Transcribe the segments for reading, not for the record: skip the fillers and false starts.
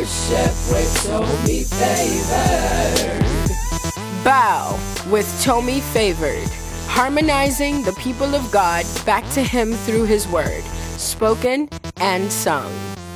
worship with Tommy Favored. Bow with Tommy Favored, harmonizing the people of God back to Him through His Word, spoken and sung.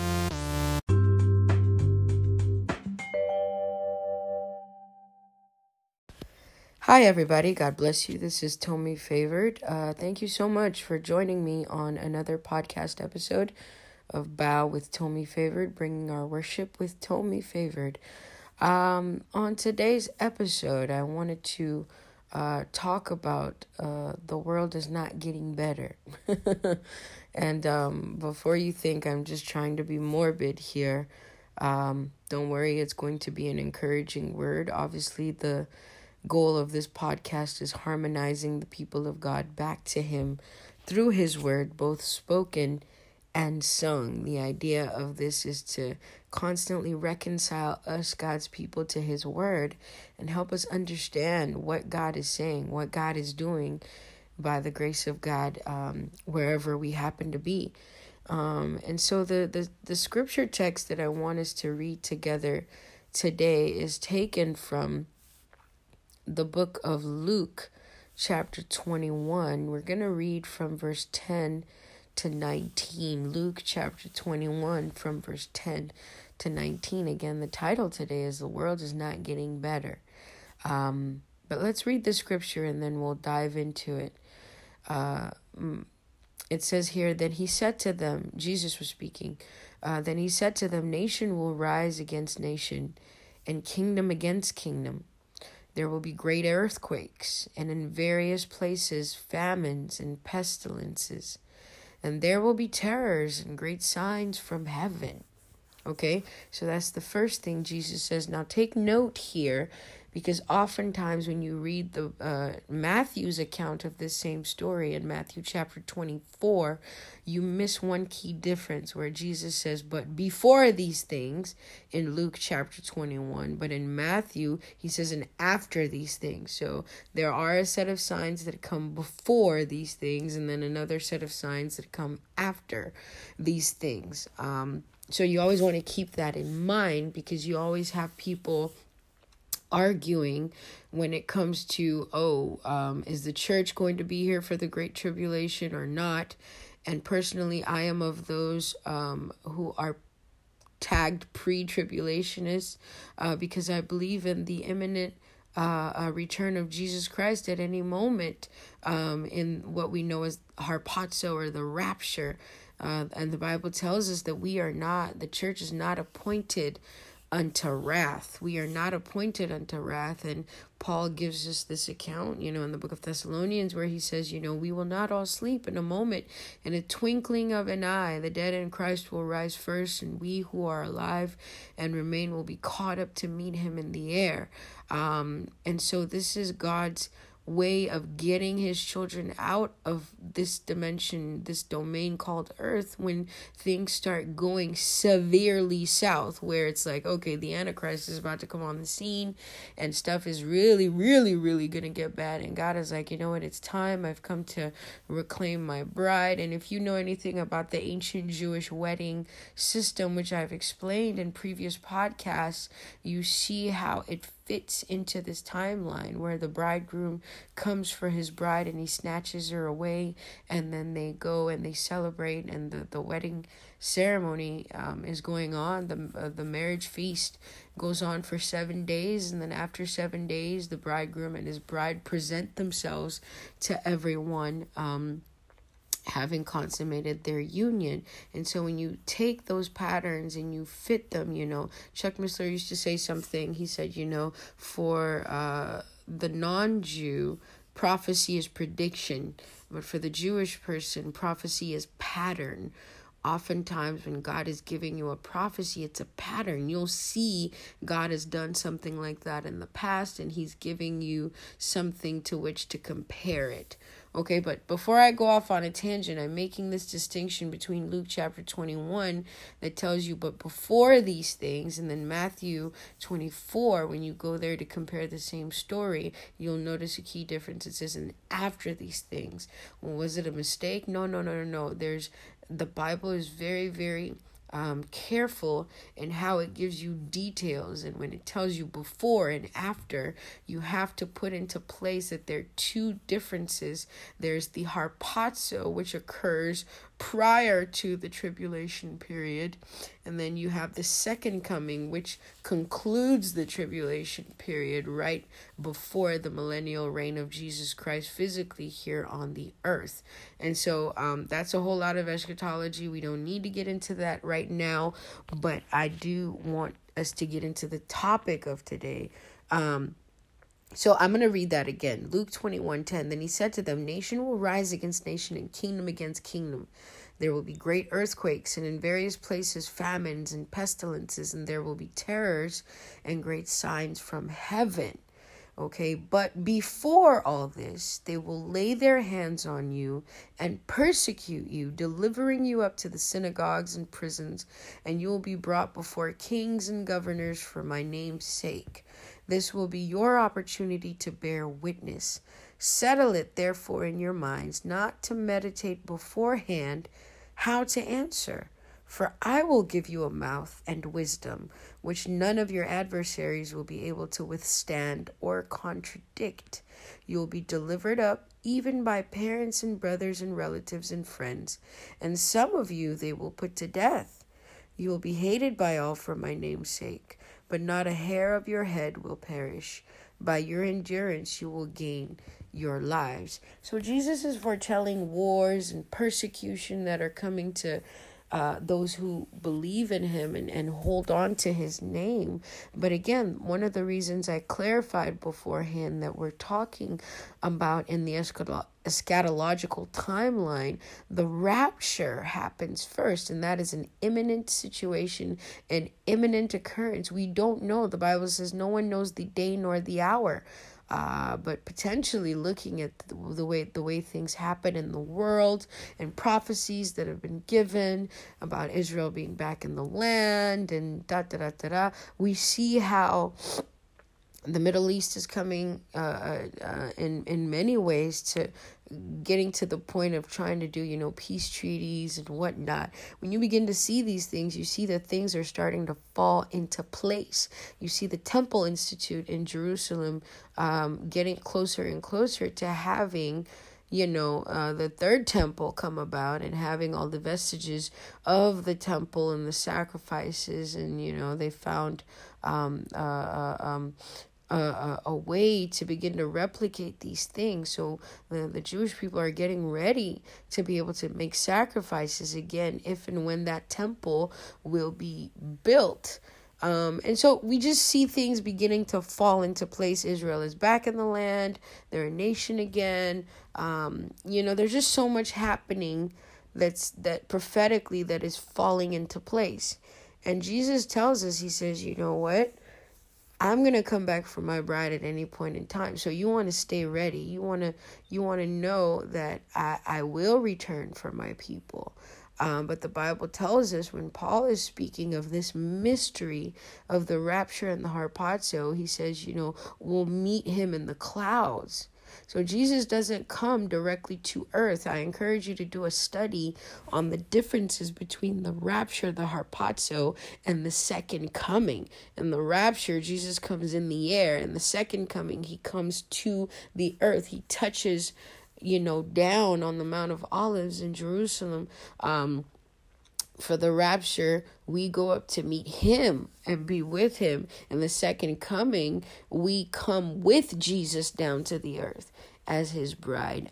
Hi everybody, God bless you. This is Tommy Favored. Thank you so much for joining me on another podcast episode of Bow with Tommy Favored, bringing our worship with Tommy Favored. On today's episode, I wanted to talk about the world is not getting better. And before you think I'm just trying to be morbid here, don't worry, it's going to be an encouraging word. Obviously, the goal of this podcast is harmonizing the people of God back to Him through His Word, both spoken and sung. The idea of this is to constantly reconcile us, God's people, to His Word and help us understand what God is saying, what God is doing by the grace of God, wherever we happen to be. And so the scripture text that I want us to read together today is taken from the book of Luke, chapter 21. We're going to read from verse 10 to 19. Luke, chapter 21, from verse 10 to 19. Again, the title today is The World is Not Getting Better. But let's read the scripture and then we'll dive into it. It says here, then he said to them, Jesus was speaking, then he said to them, nation will rise against nation and kingdom against kingdom. There will be great earthquakes, and in various places famines and pestilences. And there will be terrors and great signs from heaven. Okay, so that's the first thing Jesus says. Now take note here, because oftentimes when you read the Matthew's account of this same story in Matthew chapter 24, you miss one key difference where Jesus says, but before these things in Luke chapter 21, but in Matthew, he says, and after these things. So there are a set of signs that come before these things, and then another set of signs that come after these things. So you always want to keep that in mind, because you always have people arguing when it comes to, is the church going to be here for the Great Tribulation or not? And personally, I am of those who are tagged pre-tribulationists because I believe in the imminent return of Jesus Christ at any moment in what we know as harpazo, or the rapture. And the Bible tells us that the church is not appointed unto wrath. We are not appointed unto wrath. And Paul gives us this account, in the book of Thessalonians, where he says, we will not all sleep in a moment. In a twinkling of an eye, the dead in Christ will rise first, and we who are alive and remain will be caught up to meet Him in the air. And so this is God's way of getting His children out of this dimension, this domain called earth, when things start going severely south, where it's like, okay, the Antichrist is about to come on the scene and stuff is really, really, really gonna get bad. And God is like, you know what, it's time. I've come to reclaim my bride. And if you know anything about the ancient Jewish wedding system, which I've explained in previous podcasts, you see how it fits into this timeline where the bridegroom comes for his bride and he snatches her away, and then they go and they celebrate, and the wedding ceremony is going on. The marriage feast goes on for 7 days, and then after 7 days, the bridegroom and his bride present themselves to everyone, having consummated their union. And so when you take those patterns and you fit them, Chuck Missler used to say something. He said, for the non-Jew, prophecy is prediction, but for the Jewish person, prophecy is pattern. Oftentimes when God is giving you a prophecy, it's a pattern. You'll see God has done something like that in the past, and He's giving you something to which to compare it. Okay, but before I go off on a tangent, I'm making this distinction between Luke chapter 21 that tells you, but before these things, and then Matthew 24, when you go there to compare the same story, you'll notice a key difference. It says, and after these things. Well, was it a mistake? No. The Bible is very, very careful in how it gives you details, and when it tells you before and after, you have to put into place that there are two differences. There's the harpazo, which occurs prior to the tribulation period, and then you have the second coming, which concludes the tribulation period right before the millennial reign of Jesus Christ physically here on the earth. And so that's a whole lot of eschatology. We don't need to get into that right now, but I do want us to get into the topic of today. So I'm going to read that again. Luke 21:10. Then he said to them, nation will rise against nation and kingdom against kingdom. There will be great earthquakes, and in various places famines and pestilences, and there will be terrors and great signs from heaven. Okay, but before all this, they will lay their hands on you and persecute you, delivering you up to the synagogues and prisons, and you will be brought before kings and governors for my name's sake. This will be your opportunity to bear witness. Settle it, therefore, in your minds, not to meditate beforehand how to answer. For I will give you a mouth and wisdom, which none of your adversaries will be able to withstand or contradict. You will be delivered up even by parents and brothers and relatives and friends, and some of you they will put to death. You will be hated by all for my name's sake, but not a hair of your head will perish. By your endurance you will gain your lives. So Jesus is foretelling wars and persecution that are coming to those who believe in him and hold on to his name. But again, one of the reasons I clarified beforehand that we're talking about in the eschatological timeline, the rapture happens first, and that is an imminent situation, an imminent occurrence. We don't know. The Bible says no one knows the day nor the hour. But potentially looking at the way things happen in the world and prophecies that have been given about Israel being back in the land and we see how the Middle East is coming in many ways to getting to the point of trying to do, peace treaties and whatnot. When you begin to see these things, you see that things are starting to fall into place. You see the Temple Institute in Jerusalem getting closer and closer to having the third temple come about and having all the vestiges of the temple and the sacrifices. And, they found a way to begin to replicate these things. So the Jewish people are getting ready to be able to make sacrifices again if and when that temple will be built. And so we just see things beginning to fall into place. Israel is back in the land. They're a nation again. There's just so much happening that prophetically that is falling into place. And Jesus tells us, he says, you know what? I'm going to come back for my bride at any point in time. So you want to stay ready. You want to know that I will return for my people. But the Bible tells us when Paul is speaking of this mystery of the rapture and the harpazo, he says, we'll meet him in the clouds. So Jesus doesn't come directly to earth. I encourage you to do a study on the differences between the rapture, the harpazo, and the second coming. In the rapture, Jesus comes in the air. In the second coming, he comes to the earth. He touches, down on the Mount of Olives in Jerusalem. For the rapture, we go up to meet him and be with him. In the second coming, we come with Jesus down to the earth as his bride.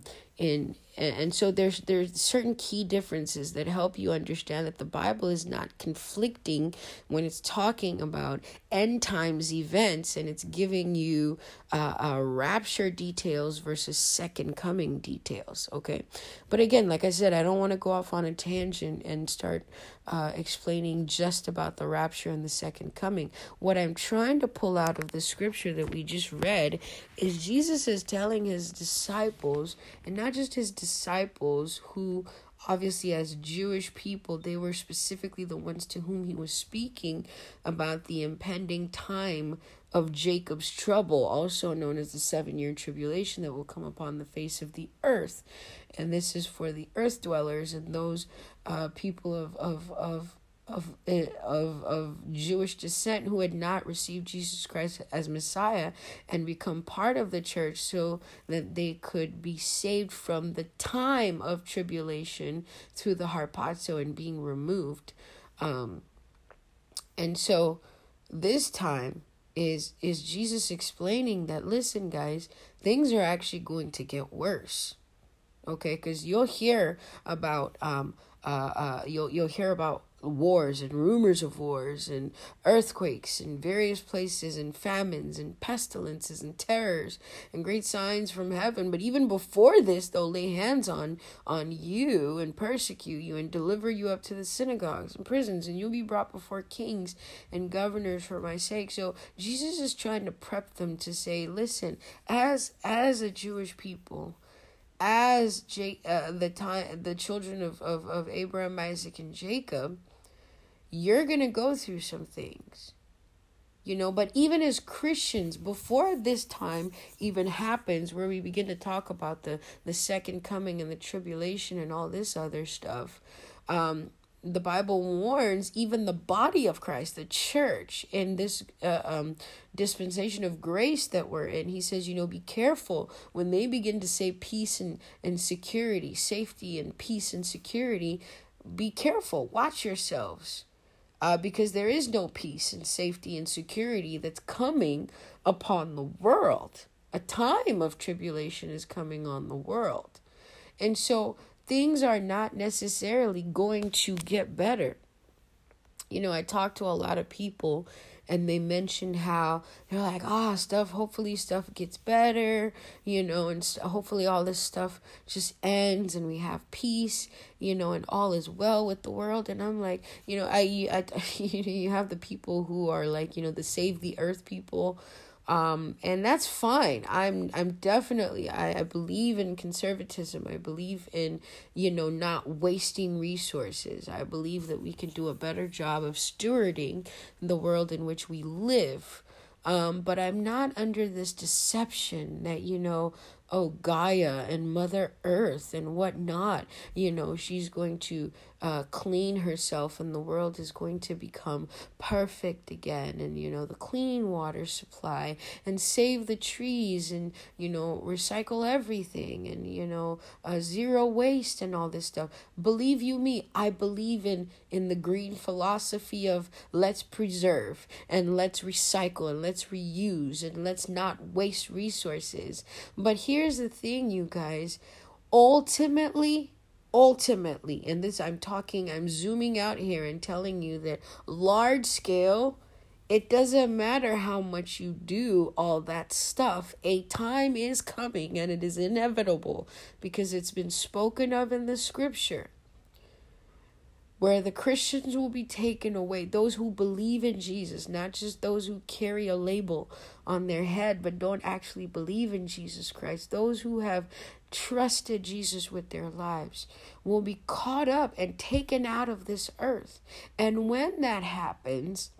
And so there's certain key differences that help you understand that the Bible is not conflicting when it's talking about end times events and it's giving you rapture details versus second coming details. Okay, but again, like I said, I don't want to go off on a tangent and start explaining just about the rapture and the second coming. What I'm trying to pull out of the scripture that we just read is Jesus is telling his disciples, and not just his disciples who obviously as Jewish people, they were specifically the ones to whom he was speaking about the impending time of Jacob's trouble, also known as the 7-year tribulation that will come upon the face of the earth. And this is for the earth dwellers and those people of of Jewish descent who had not received Jesus Christ as Messiah and become part of the church so that they could be saved from the time of tribulation through the harpazo and being removed. And so this time is Jesus explaining that, listen, guys, things are actually going to get worse. Okay, because you'll hear about you'll hear about wars and rumors of wars and earthquakes in various places and famines and pestilences and terrors and great signs from heaven. But even before this, they'll lay hands on you and persecute you and deliver you up to the synagogues and prisons, and you'll be brought before kings and governors for my sake. So Jesus is trying to prep them to say, listen, as a Jewish people, as the children of Abraham, Isaac, and Jacob, you're going to go through some things, but even as Christians, before this time even happens, where we begin to talk about the second coming and the tribulation and all this other stuff, the Bible warns even the body of Christ, the church, in this dispensation of grace that we're in. He says, be careful when they begin to say peace and security, safety and peace and security. Be careful, watch yourselves, because there is no peace and safety and security that's coming upon the world. A time of tribulation is coming on the world. And so things are not necessarily going to get better. I talk to a lot of people and they mention how they're like, hopefully stuff gets better, and hopefully all this stuff just ends and we have peace, and all is well with the world. And I'm like, you have the people who are like, the save the earth people. And that's fine. I'm definitely, I believe in conservatism. I believe in, not wasting resources. I believe that we can do a better job of stewarding the world in which we live. But I'm not under this deception that, Gaia and Mother Earth and whatnot, she's going to clean herself and the world is going to become perfect again, and the clean water supply and save the trees and recycle everything and zero waste and all this stuff. Believe you me, I believe in the green philosophy of let's preserve and let's recycle and let's reuse and let's not waste resources. But here's the thing, you guys, ultimately, and this I'm zooming out here and telling you that large scale, it doesn't matter how much you do all that stuff. A time is coming and it is inevitable because it's been spoken of in the scripture, where the Christians will be taken away, those who believe in Jesus, not just those who carry a label on their head but don't actually believe in Jesus Christ. Those who have trusted Jesus with their lives will be caught up and taken out of this earth. And when that happens,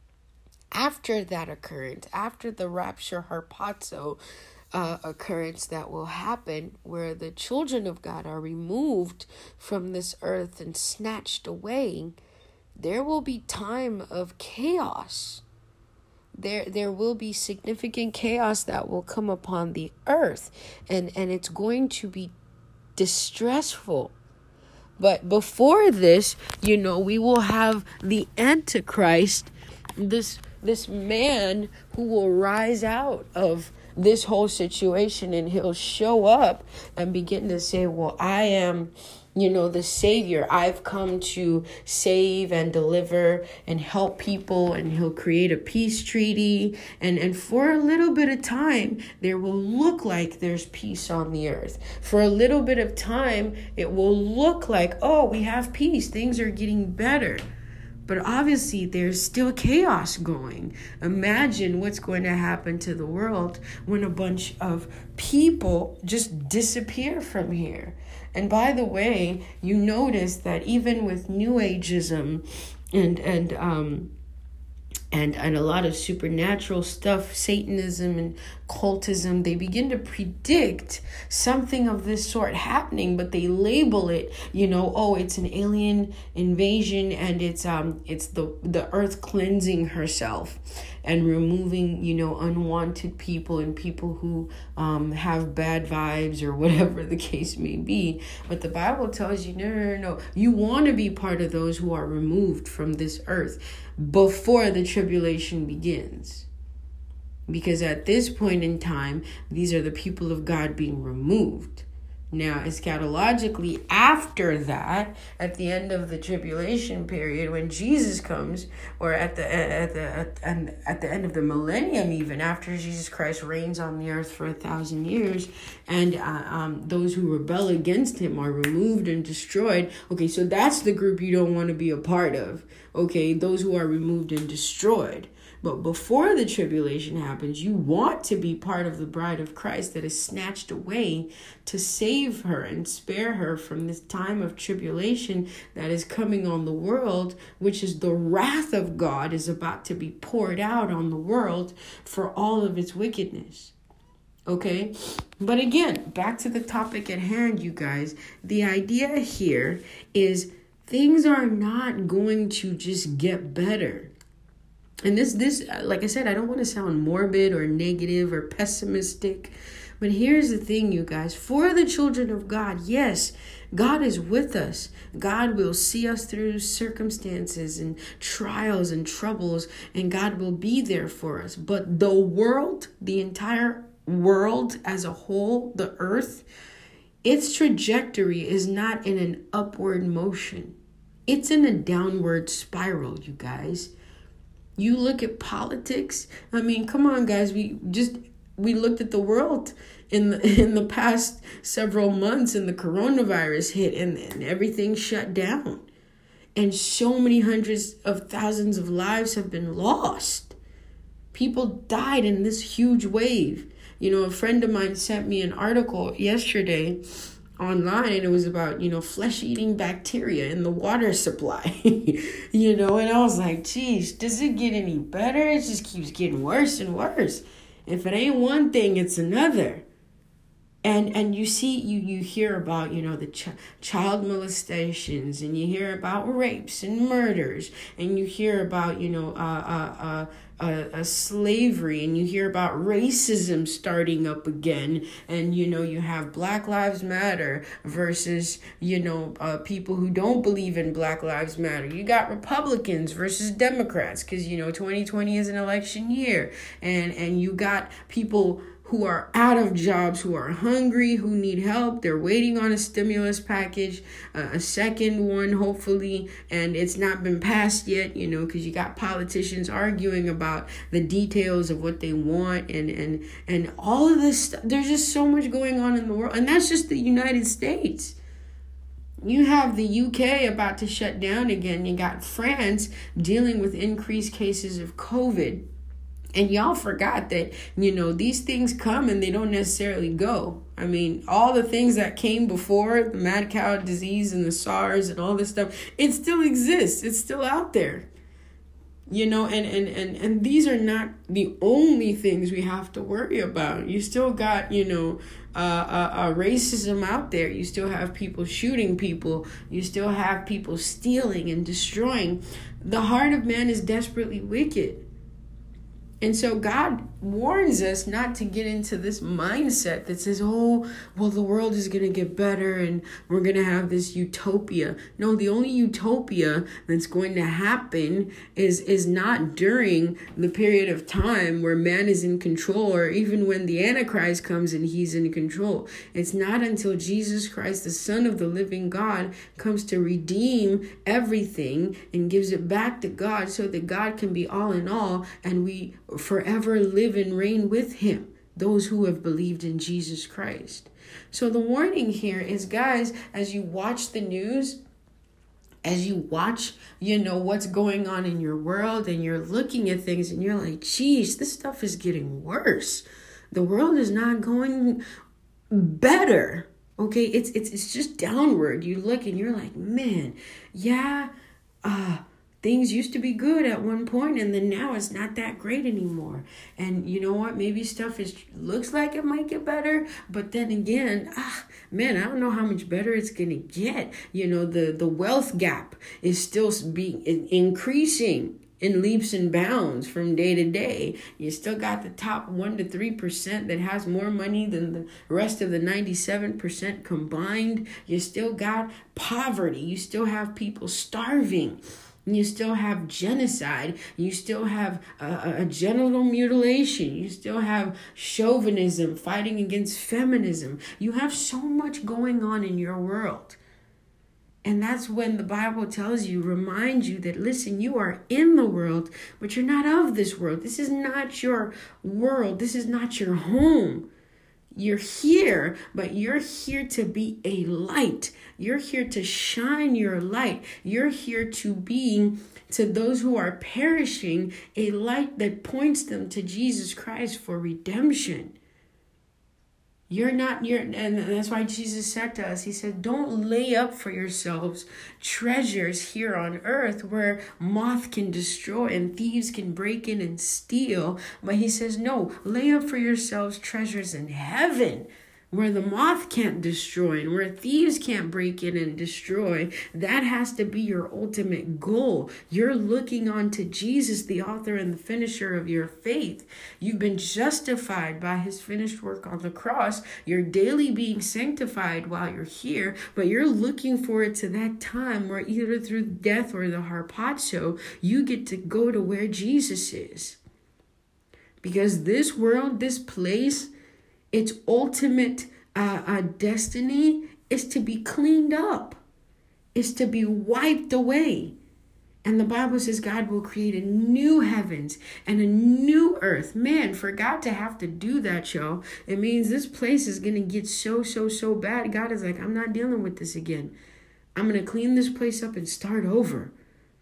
after that occurrence, after the rapture harpazo occurrence that will happen, where the children of God are removed from this earth and snatched away, there will be time of chaos. There will be significant chaos that will come upon the earth, and it's going to be distressful. But before this, we will have the Antichrist, this man who will rise out of this whole situation, and he'll show up and begin to say, well, I am, the Savior. I've come to save and deliver and help people, and he'll create a peace treaty. And for a little bit of time, there will look like there's peace on the earth. For a little bit of time, it will look like, oh, we have peace. Things are getting better. But obviously, there's still chaos going. Imagine what's going to happen to the world when a bunch of people just disappear from here. And by the way, you notice that even with New Ageism and and a lot of supernatural stuff, Satanism and cultism, they begin to predict something of this sort happening, but they label it, oh, it's an alien invasion, and it's the earth cleansing herself and removing, unwanted people and people who have bad vibes or whatever the case may be. But the Bible tells you, no. You want to be part of those who are removed from this earth before the tribulation begins. Because at this point in time, these are the people of God being removed. Now, eschatologically, after that, at the end of the tribulation period, when Jesus comes, or at the end of the millennium, even after Jesus Christ reigns on the earth for 1,000 years, and those who rebel against him are removed and destroyed. Okay, so that's the group you don't want to be a part of. Okay, those who are removed and destroyed. But before the tribulation happens, you want to be part of the bride of Christ that is snatched away to save her and spare her from this time of tribulation that is coming on the world, which is the wrath of God is about to be poured out on the world for all of its wickedness. Okay? But again, back to the topic at hand, you guys. The idea here is things are not going to just get better. And this, like I said, I don't want to sound morbid or negative or pessimistic. But here's the thing, you guys. For the children of God, yes, God is with us. God will see us through circumstances and trials and troubles, and God will be there for us. But the world, the entire world as a whole, the earth, its trajectory is not in an upward motion. It's in a downward spiral, you guys. You look at politics. I mean, come on, guys. We looked at the world in the past several months, and the coronavirus hit, and everything shut down, and so many hundreds of thousands of lives have been lost. People died in this huge wave. A friend of mine sent me an article yesterday online, and it was about, flesh-eating bacteria in the water supply, and I was like, geez, does it get any better? It just keeps getting worse and worse. If it ain't one thing, it's another. And you see, you hear about, the child molestations, and you hear about rapes and murders, and you hear about, slavery, and you hear about racism starting up again, and you have Black Lives Matter versus people who don't believe in Black Lives Matter. You got Republicans versus Democrats, because 2020 is an election year, and you got people who are out of jobs, who are hungry, who need help. They're waiting on a stimulus package, a second one, hopefully, and it's not been passed yet, because you got politicians arguing about the details of what they want, and all of this stuff. There's just so much going on in the world, and that's just the United States. You have the UK about to shut down again. You got France dealing with increased cases of COVID. And y'all forgot that, these things come and they don't necessarily go. I mean, all the things that came before, the mad cow disease and the SARS and all this stuff, it still exists. It's still out there. And these are not the only things we have to worry about. You still got, racism out there. You still have people shooting people. You still have people stealing and destroying. The heart of man is desperately wicked. And so God warns us not to get into this mindset that says, oh, well, the world is going to get better and we're going to have this utopia. No, the only utopia that's going to happen is not during the period of time where man is in control, or even when the Antichrist comes and he's in control. It's not until Jesus Christ, the Son of the living God, comes to redeem everything and gives it back to God so that God can be all in all, and we forever live and reign with him, those who have believed in Jesus Christ. So the warning here is, guys, as you watch the news, as you watch, what's going on in your world, and you're looking at things and you're like, geez, this stuff is getting worse. The world is not going better. Okay, it's just downward. You look and you're like, man, yeah, Things used to be good at one point, and then now it's not that great anymore. And you know what? Maybe stuff looks like it might get better, but then again, man, I don't know how much better it's gonna get. You know, the wealth gap is still increasing in leaps and bounds from day to day. You still got the top 1 to 3% that has more money than the rest of the 97% combined. You still got poverty. You still have people starving. You still have genocide. You still have a genital mutilation. You still have chauvinism, fighting against feminism. You have so much going on in your world. And that's when the Bible tells you, reminds you that, listen, you are in the world, but you're not of this world. This is not your world. This is not your home. You're here, but you're here to be a light. You're here to shine your light. You're here to be, to those who are perishing, a light that points them to Jesus Christ for redemption. And that's why Jesus said to us, he said, don't lay up for yourselves treasures here on earth where moth can destroy and thieves can break in and steal. But he says, no, lay up for yourselves treasures in heaven where the moth can't destroy and where thieves can't break in and destroy. That has to be your ultimate goal. You're looking on to Jesus, the author and the finisher of your faith. You've been justified by his finished work on the cross. You're daily being sanctified while you're here, but you're looking forward to that time where either through death or the harpazo, you get to go to where Jesus is. Because this world, this place, its ultimate destiny is to be cleaned up, is to be wiped away. And the Bible says God will create a new heavens and a new earth. Man, for God to have to do that, y'all, it means this place is going to get so bad. God is like, I'm not dealing with this again. I'm going to clean this place up and start over.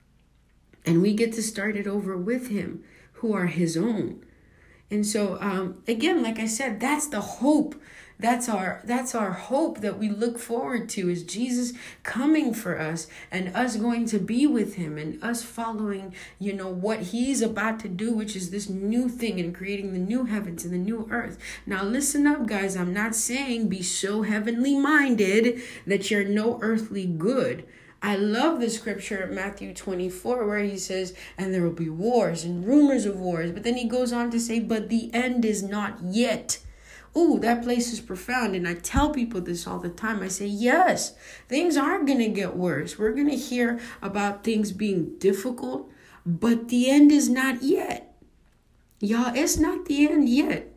And we get to start it over with him, who are his own. And so, again, like I said, that's the hope. That's our hope that we look forward to, is Jesus coming for us and us going to be with him and us following, what he's about to do, which is this new thing and creating the new heavens and the new earth. Now, listen up, guys. I'm not saying be so heavenly minded that you're no earthly good. I love the scripture of Matthew 24 where he says, and there will be wars and rumors of wars. But then he goes on to say, but the end is not yet. Ooh, that place is profound. And I tell people this all the time. I say, yes, things are going to get worse. We're going to hear about things being difficult, but the end is not yet. Y'all, it's not the end yet.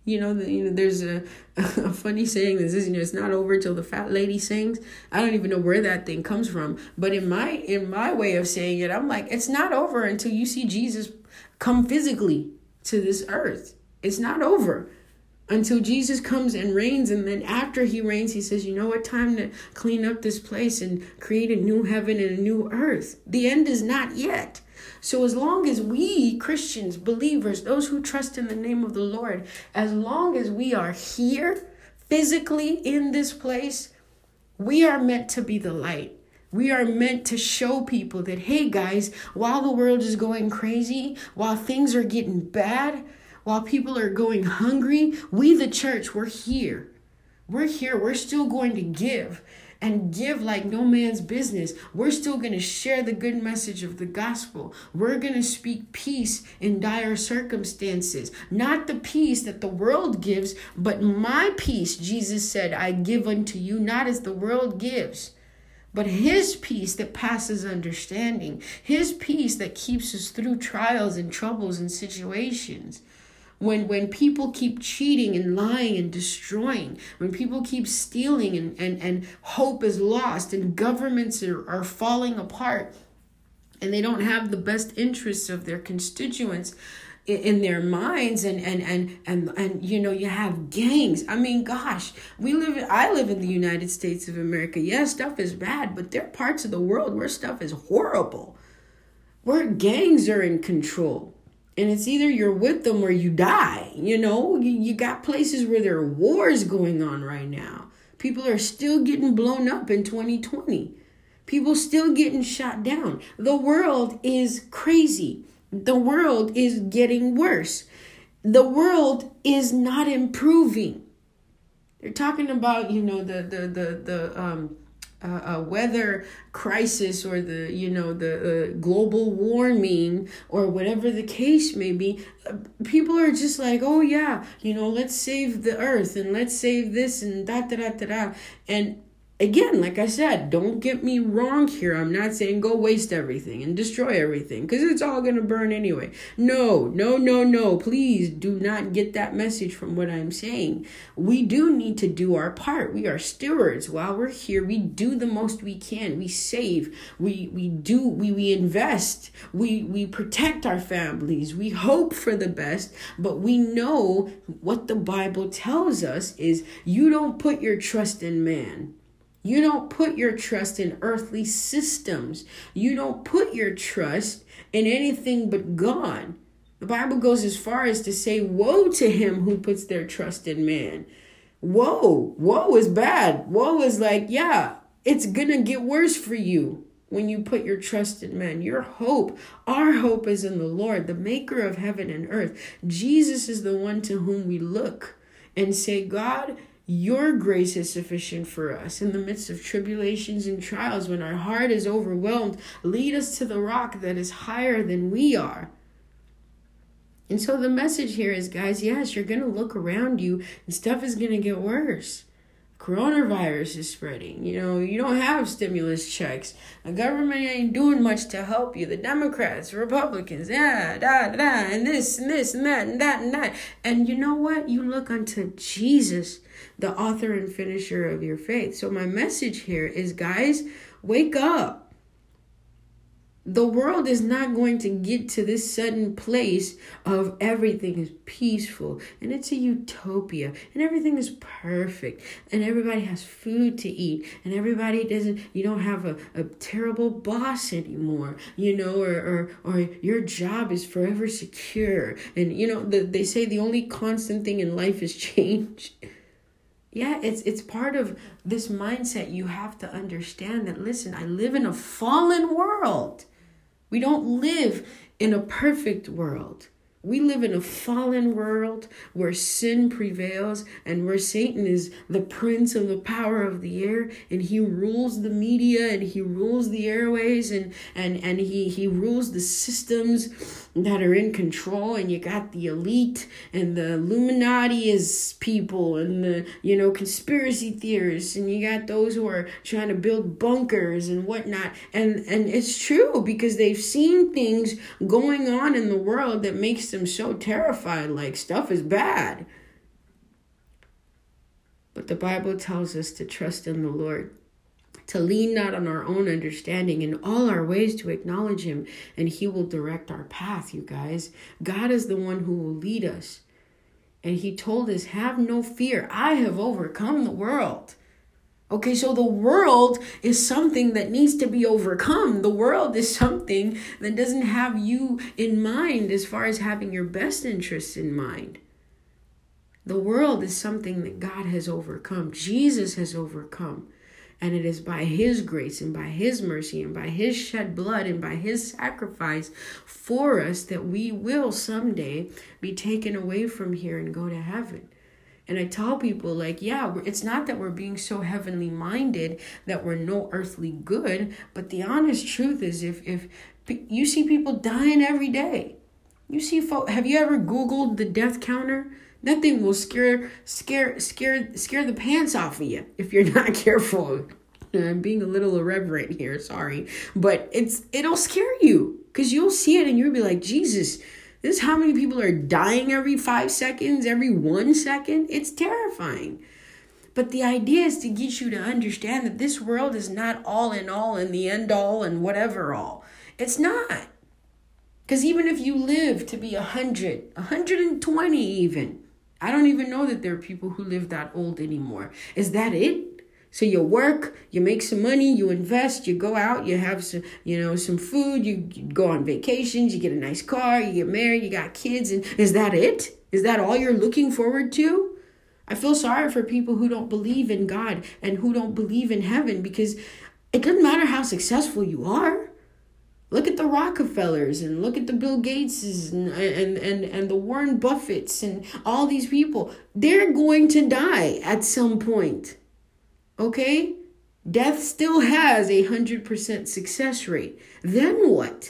There's a funny saying that says, it's not over till the fat lady sings. I don't even know where that thing comes from. But in my way of saying it, I'm like, it's not over until you see Jesus come physically to this earth. It's not over until Jesus comes and reigns. And then after he reigns, he says, you know what, time to clean up this place and create a new heaven and a new earth. The end is not yet. So as long as we Christians, believers, those who trust in the name of the Lord, as long as we are here physically in this place, we are meant to be the light. We are meant to show people that, hey guys, while the world is going crazy, while things are getting bad, while people are going hungry, we the church, we're here. We're here. We're still going to give. And give like no man's business. We're still going to share the good message of the gospel. We're going to speak peace in dire circumstances. Not the peace that the world gives, but my peace, Jesus said, I give unto you, not as the world gives, but his peace that passes understanding. His peace that keeps us through trials and troubles and situations. When people keep cheating and lying and destroying, when people keep stealing and hope is lost and governments are falling apart and they don't have the best interests of their constituents in their minds and you have gangs. I mean, gosh, I live in the United States of America. Yes, stuff is bad, but there are parts of the world where stuff is horrible, where gangs are in control. And it's either you're with them or you die. You got places where there are wars going on right now. People are still getting blown up in 2020. People still getting shot down. The world is crazy. The world is getting worse. The world is not improving. They're talking about, the weather crisis, or the global warming, or whatever the case may be. People are just like, oh yeah, let's save the earth, and let's save this, and da. And again, like I said, don't get me wrong here. I'm not saying go waste everything and destroy everything, because it's all going to burn anyway. No. Please do not get that message from what I'm saying. We do need to do our part. We are stewards. While we're here, we do the most we can. We save. We invest. We protect our families. We hope for the best. But we know what the Bible tells us is you don't put your trust in man. You don't put your trust in earthly systems. You don't put your trust in anything but God. The Bible goes as far as to say, woe to him who puts their trust in man. Woe is bad. Woe is like, yeah, it's going to get worse for you when you put your trust in man. Your hope, our hope is in the Lord, the maker of heaven and earth. Jesus is the one to whom we look and say, God, your grace is sufficient for us in the midst of tribulations and trials. When our heart is overwhelmed, lead us to the rock that is higher than we are. And so the message here is, guys, yes, you're going to look around you and stuff is going to get worse. Coronavirus is spreading. You don't have stimulus checks. The government ain't doing much to help you. The Democrats, Republicans, and this and this and that and that and that. And you know what? You look unto Jesus, the author and finisher of your faith. So my message here is, guys, wake up. The world is not going to get to this sudden place of everything is peaceful and it's a utopia and everything is perfect and everybody has food to eat and you don't have a terrible boss anymore, or your job is forever secure. And, they say the only constant thing in life is change. Yeah, it's part of this mindset. You have to understand that, listen, I live in a fallen world. We don't live in a perfect world. We live in a fallen world where sin prevails and where Satan is the prince of the power of the air, and he rules the media and he rules the airways and he rules the systems that are in control. And you got the elite and the Illuminati is people and the conspiracy theorists, and you got those who are trying to build bunkers and whatnot. And it's true, because they've seen things going on in the world that makes them so terrified, like stuff is bad. But the Bible tells us to trust in the Lord, to lean not on our own understanding, in all our ways to acknowledge him, and he will direct our path, you guys. God is the one who will lead us. And he told us, have no fear. I have overcome the world. Okay, so the world is something that needs to be overcome. The world is something that doesn't have you in mind as far as having your best interests in mind. The world is something that God has overcome. Jesus has overcome. And it is by his grace and by his mercy and by his shed blood and by his sacrifice for us that we will someday be taken away from here and go to heaven. And I tell people, it's not that we're being so heavenly minded that we're no earthly good, but the honest truth is, if you see people dying every day, you see have you ever Googled the death counter? That thing will scare the pants off of you if you're not careful. I'm being a little irreverent here, sorry, but it'll scare you, because you'll see it and you'll be like, Jesus. This is how many people are dying every 5 seconds, every 1 second. It's terrifying. But the idea is to get you to understand that this world is not all in all and the end all and whatever all. It's not. Because even if you live to be 100, 120 even, I don't even know that there are people who live that old anymore. Is that it? So you work, you make some money, you invest, you go out, you have some food, you go on vacations, you get a nice car, you get married, you got kids, and is that it? Is that all you're looking forward to? I feel sorry for people who don't believe in God and who don't believe in heaven, because It doesn't matter how successful you are. Look at the Rockefellers and look at the Bill Gateses and the Warren Buffetts and all these people. They're going to die at some point. Okay? Death still has 100% success rate. Then what?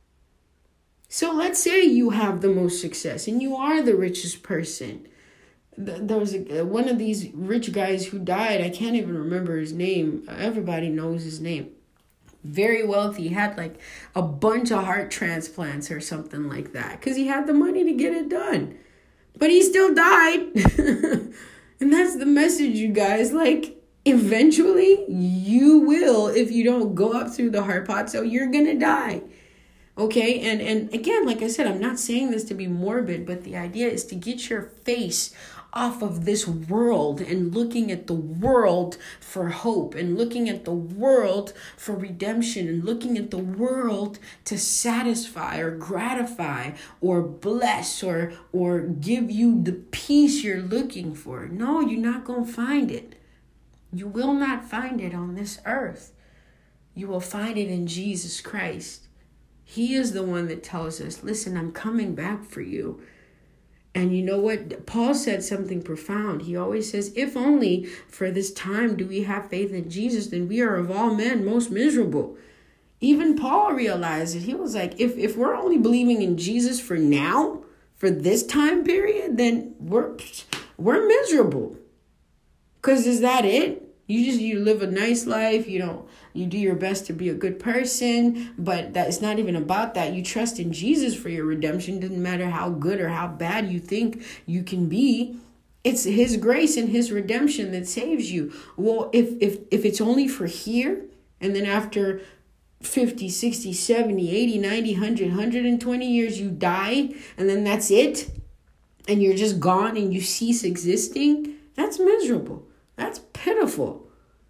So let's say you have the most success and you are the richest person. There was one of these rich guys who died. I can't even remember his name. Everybody knows his name. Very wealthy. He had like a bunch of heart transplants or something like that because he had the money to get it done. But he still died. And that's the message, you guys. Like, eventually you will, if you don't go up through the heart pot, so you're going to die. Okay, and again, like I said, I'm not saying this to be morbid, but the idea is to get your face off of this world and looking at the world for hope and looking at the world for redemption and looking at the world to satisfy or gratify or bless or give you the peace you're looking for. No, you're not going to find it. You will not find it on this earth. You will find it in Jesus Christ. He is the one that tells us, listen, I'm coming back for you. And you know what? Paul said something profound. He always says, if only for this time do we have faith in Jesus, then we are of all men most miserable. Even Paul realized it. He was like, if we're only believing in Jesus for now, for this time period, then we're miserable. Because is that it? You live a nice life. You do your best to be a good person, but it's not even about that. You trust in Jesus for your redemption. Doesn't matter how good or how bad you think you can be. It's his grace and his redemption that saves you. Well, if it's only for here, and then after 50, 60, 70, 80, 90, 100, 120 years, you die, and then that's it, and you're just gone and you cease existing, that's miserable. That's pitiful.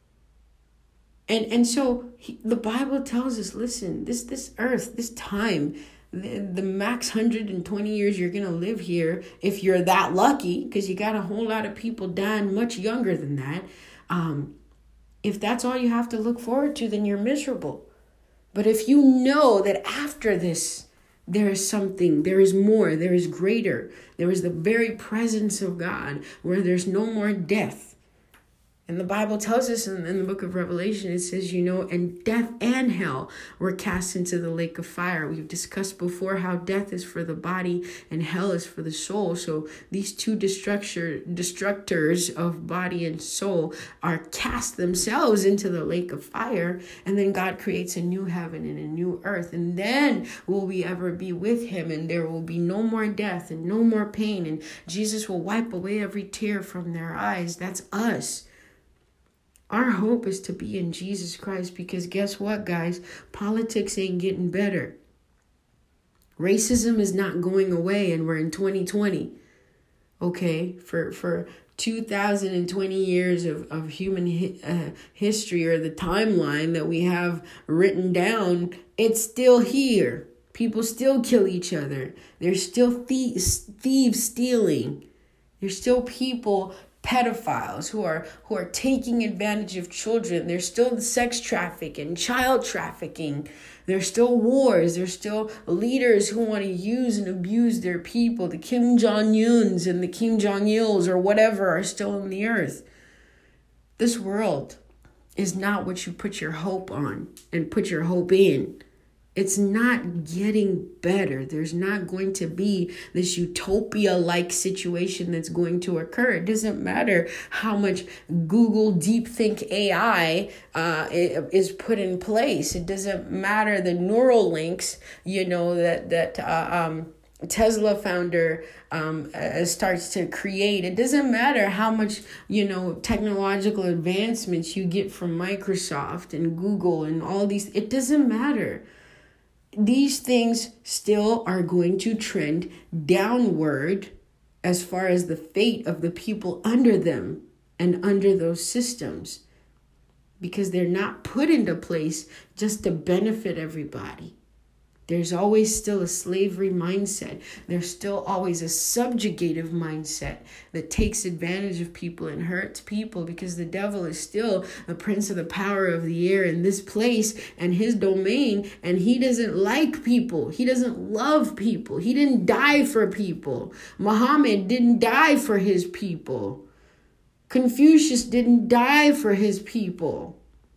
And so the Bible tells us, listen, this earth, this time, the max 120 years you're going to live here, if you're that lucky, because you got a whole lot of people dying much younger than that. If that's all you have to look forward to, then you're miserable. But if you know that after this, there is something, there is more, there is greater, there is the very presence of God where there's no more death. And the Bible tells us in the book of Revelation, it says, and death and hell were cast into the lake of fire. We've discussed before how death is for the body and hell is for the soul. So these two destructors of body and soul are cast themselves into the lake of fire. And then God creates a new heaven and a new earth. And then will we ever be with him, and there will be no more death and no more pain. And Jesus will wipe away every tear from their eyes. That's us. Our hope is to be in Jesus Christ, because guess what, guys? Politics ain't getting better. Racism is not going away, and we're in 2020. Okay, for 2,020 years of human history, or the timeline that we have written down, it's still here. People still kill each other. There's still thieves stealing. There's still people, pedophiles who are taking advantage of children. There's still the sex trafficking and child trafficking. There's still wars. There's still leaders who want to use and abuse their people. The Kim Jong-uns and the Kim Jong-ils or whatever are still in the earth. This world is not what you put your hope on and put your hope in. It's not getting better. There's not going to be this utopia-like situation that's going to occur. It doesn't matter how much Google DeepThink AI is put in place. It doesn't matter the neural links, that Tesla founder starts to create. It doesn't matter how much, technological advancements you get from Microsoft and Google and all these. It doesn't matter. These things still are going to trend downward as far as the fate of the people under them and under those systems, because they're not put into place just to benefit everybody. There's always still a slavery mindset. There's still always a subjugative mindset that takes advantage of people and hurts people, because the devil is still the prince of the power of the air in this place and his domain, and he doesn't like people. He doesn't love people. He didn't die for people. Muhammad didn't die for his people. Confucius didn't die for his people.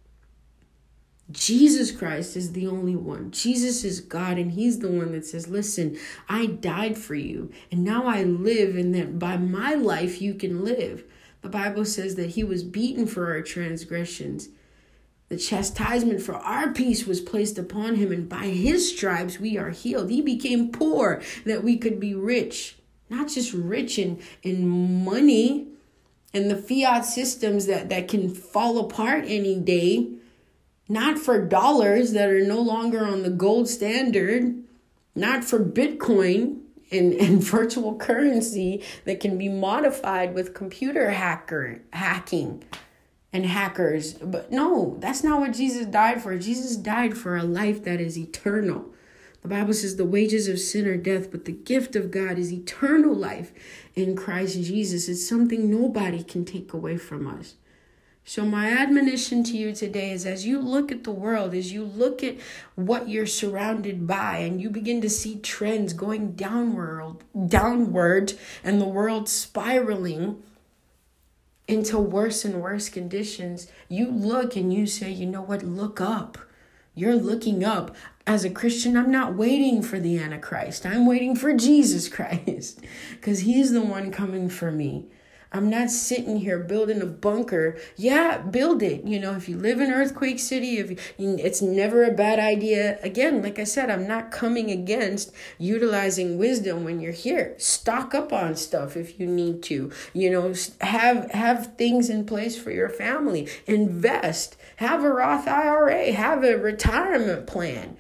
Jesus Christ is the only one. Jesus is God, and he's the one that says, listen, I died for you, and now I live, and that by my life you can live. The Bible says that he was beaten for our transgressions. The chastisement for our peace was placed upon him, and by his stripes we are healed. He became poor that we could be rich, not just rich in money and the fiat systems that can fall apart any day. Not for dollars that are no longer on the gold standard. Not for Bitcoin and virtual currency that can be modified with computer hacking and hackers. But no, that's not what Jesus died for. Jesus died for a life that is eternal. The Bible says the wages of sin are death, but the gift of God is eternal life in Christ Jesus. It's something nobody can take away from us. So my admonition to you today is, as you look at the world, as you look at what you're surrounded by, and you begin to see trends going downward, and the world spiraling into worse and worse conditions, you look and you say, you know what, look up. You're looking up. As a Christian, I'm not waiting for the Antichrist. I'm waiting for Jesus Christ, because he's the one coming for me. I'm not sitting here building a bunker. Yeah, build it. You know, if you live in Earthquake City, it's never a bad idea. Again, like I said, I'm not coming against utilizing wisdom when you're here. Stock up on stuff if you need to. You know, have things in place for your family. Invest. Have a Roth IRA. Have a retirement plan.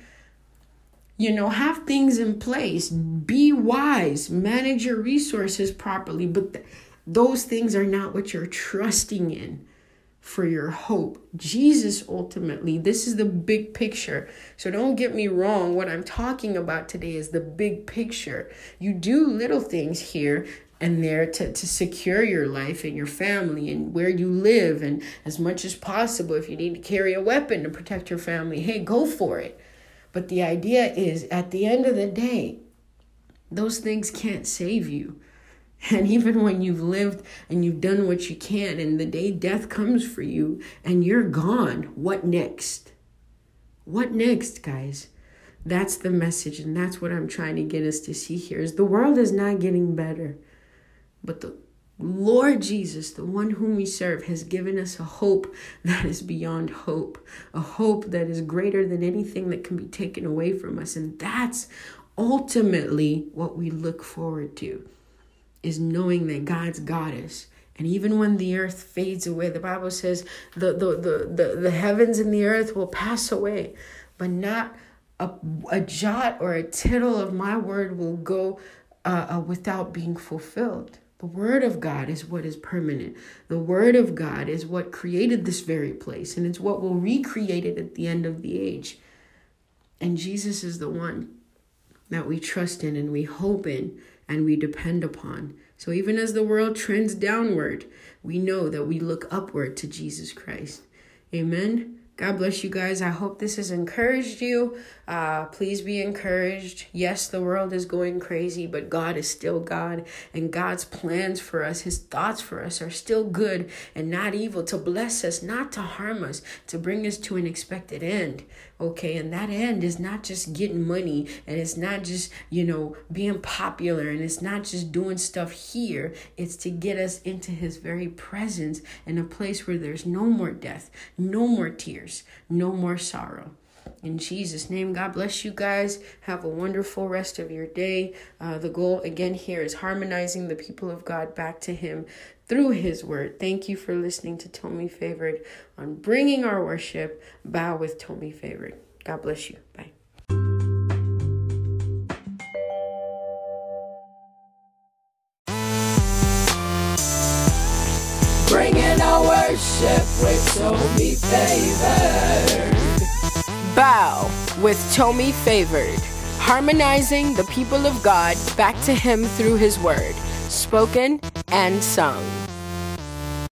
You know, have things in place. Be wise. Manage your resources properly. But those things are not what you're trusting in for your hope. Jesus, ultimately, this is the big picture. So don't get me wrong. What I'm talking about today is the big picture. You do little things here and there to secure your life and your family and where you live. And as much as possible, if you need to carry a weapon to protect your family, hey, go for it. But the idea is, at the end of the day, those things can't save you. And even when you've lived and you've done what you can, and the day death comes for you and you're gone, what next? What next, guys? That's the message, and that's what I'm trying to get us to see here, is the world is not getting better. But the Lord Jesus, the one whom we serve, has given us a hope that is beyond hope, a hope that is greater than anything that can be taken away from us. And that's ultimately what we look forward to, is knowing that God's got us. And even when the earth fades away, the Bible says the heavens and the earth will pass away, but not a jot or a tittle of my word will go without being fulfilled. The word of God is what is permanent. The word of God is what created this very place, and it's what will recreate it at the end of the age. And Jesus is the one that we trust in and we hope in and we depend upon. So even as the world trends downward, we know that we look upward to Jesus Christ. Amen. God bless you guys. I hope this has encouraged you. Please be encouraged. Yes, the world is going crazy, but God is still God. And God's plans for us, his thoughts for us are still good and not evil, to bless us, not to harm us, to bring us to an expected end. Okay, and that end is not just getting money, and it's not just, being popular, and it's not just doing stuff here. It's to get us into his very presence, in a place where there's no more death, no more tears, no more sorrow. In Jesus' name, God bless you guys. Have a wonderful rest of your day. The goal again here is harmonizing the people of God back to him through his word. Thank you for listening to Tomi Favored on Bringing Our Worship. Bow with Tomi Favored. God bless you. Bye. Bringing our worship with Tomi Favored. Bow with Tomi Favored. harmonizing the people of God back to Him through His word, spoken and sung.